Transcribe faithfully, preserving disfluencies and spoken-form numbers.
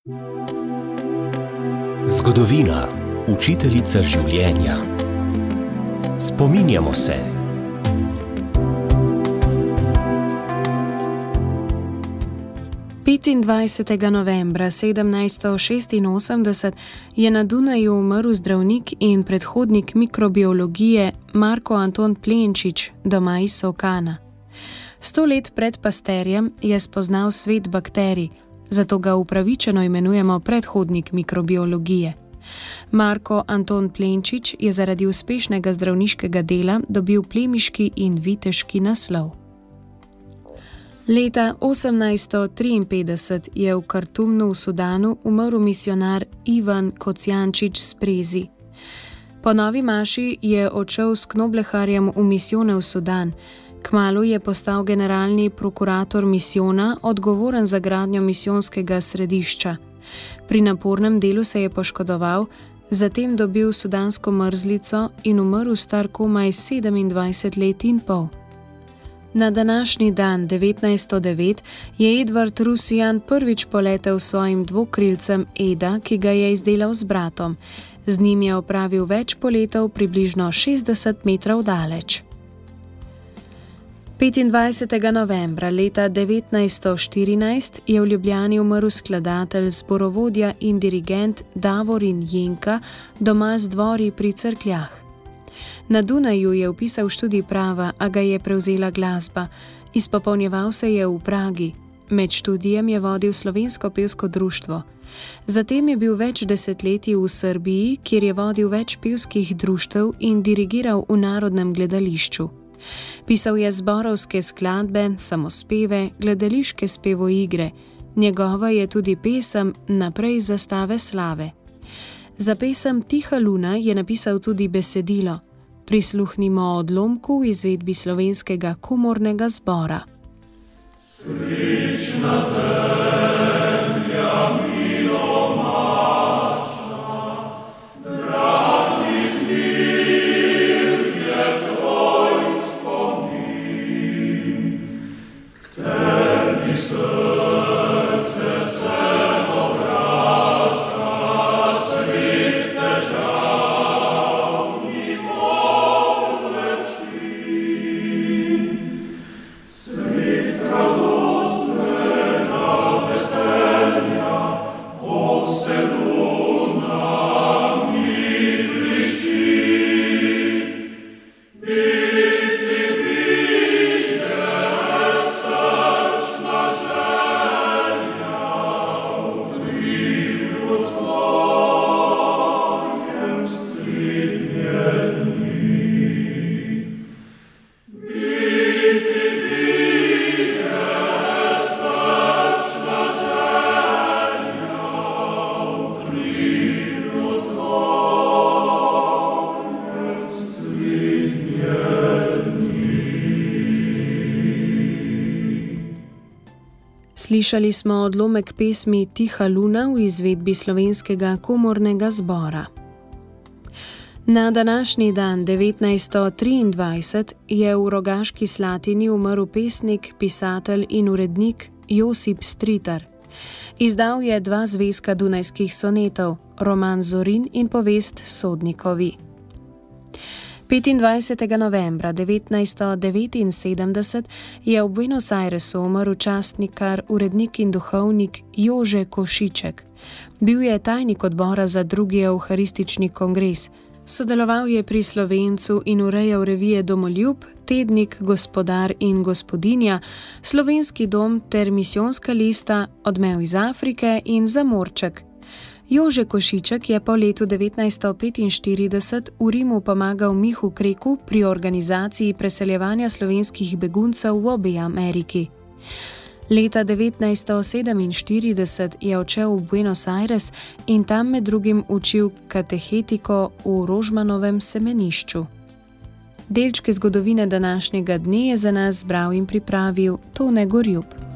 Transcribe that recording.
Zgodovina, učiteljica življenja. Spominjamo se. petindvajsetega novembra sedemnajststo šestinosemdeset je na Dunaju umrl zdravnik in predhodnik mikrobiologije Marko Anton Plenčič, doma iz Solkana. Sto let pred Pasteurjem je spoznal svet bakterij, zato ga upravičeno imenujemo predhodnik mikrobiologije. Marko Anton Plenčič je zaradi uspešnega zdravniškega dela dobil plemiški in viteški naslov. Leta osemnajststo triinpetdeset je v Kartumnu v Sudanu umrl misijonar Ivan Kocijančič Sprezi. Po novi maši je odšel s Knobleharjem v misijone v Sudan. Kmalu je postal generalni prokurator misijona, odgovoren za gradnjo misijonskega središča. Pri napornem delu se je poškodoval, zatem dobil sudansko mrzlico in umrl star komaj sedemindvajset let in pol. Na današnji dan, devetnajststo devet, je Edvard Rusijan prvič poletel s svojim dvokrilcem Eda, ki ga je izdelal z bratom. Z njim je opravil več poletov približno šestdeset metrov daleč. petindvajsetega novembra leta devetnajststo štirinajst je v Ljubljani umrl skladatelj, zborovodja in dirigent Davorin Jenka, doma z dvori pri Cerkljah. Na Dunaju je vpisal študij prava, a ga je prevzela glasba. Izpopolnjeval se je v Pragi. Med študijem je vodil slovensko pevsko društvo. Zatem je bil več desetletij v Srbiji, kjer je vodil več pevskih društev in dirigiral v Narodnem gledališču. Pisal je zborovske skladbe, samospeve, gledališke spevoigre. Njegova je tudi pesem Naprej zastave slave. Za pesem Tiha luna je napisal tudi besedilo. Prisluhnimo odlomku v izvedbi Slovenskega komornega zbora. Srečna zemlja, milo mačna, drag mi zmir je tvoj spomin, k tebi srce se obrača, svet težav mi bolj večin, svet radostnega veselja, ko se luna mi blišči. Biti mi je srčna želja, v krilu tvojem srednje dni. Biti mi je srčna želja, v krilu tvojem srednje dni. Slišali smo odlomek pesmi Tiha luna v izvedbi Slovenskega komornega zbora. Na današnji dan, devetnajststo triindvajset, je v Rogaški Slatini umrl pesnik, pisatelj in urednik Josip Stritar. Izdal je dva zvezka dunajskih sonetov, roman Zorin in povest Sodnikovi. petindvajsetega novembra devetnajststo devetinsedemdeset je v Buenos Airesu umrl častnikar, urednik in duhovnik Jože Košiček. Bil je tajnik odbora za drugi evharistični kongres. Sodeloval je pri Slovencu in urejal revije Domoljub, tednik Gospodar in gospodinja, Slovenski dom ter misijonska lista, Odmev iz Afrike in Zamorček. Jože Košiček je po letu devetnajststo petinštirideset v Rimu pomagal Mihu Kreku pri organizaciji preseljevanja slovenskih beguncev v obe Ameriki. Leta devetnajststo sedeminštirideset je odšel v Buenos Aires in tam med drugim učil katehetiko v Rožmanovem semenišču. Delčke zgodovine današnjega dne je za nas zbral in pripravil Tone Gorjup.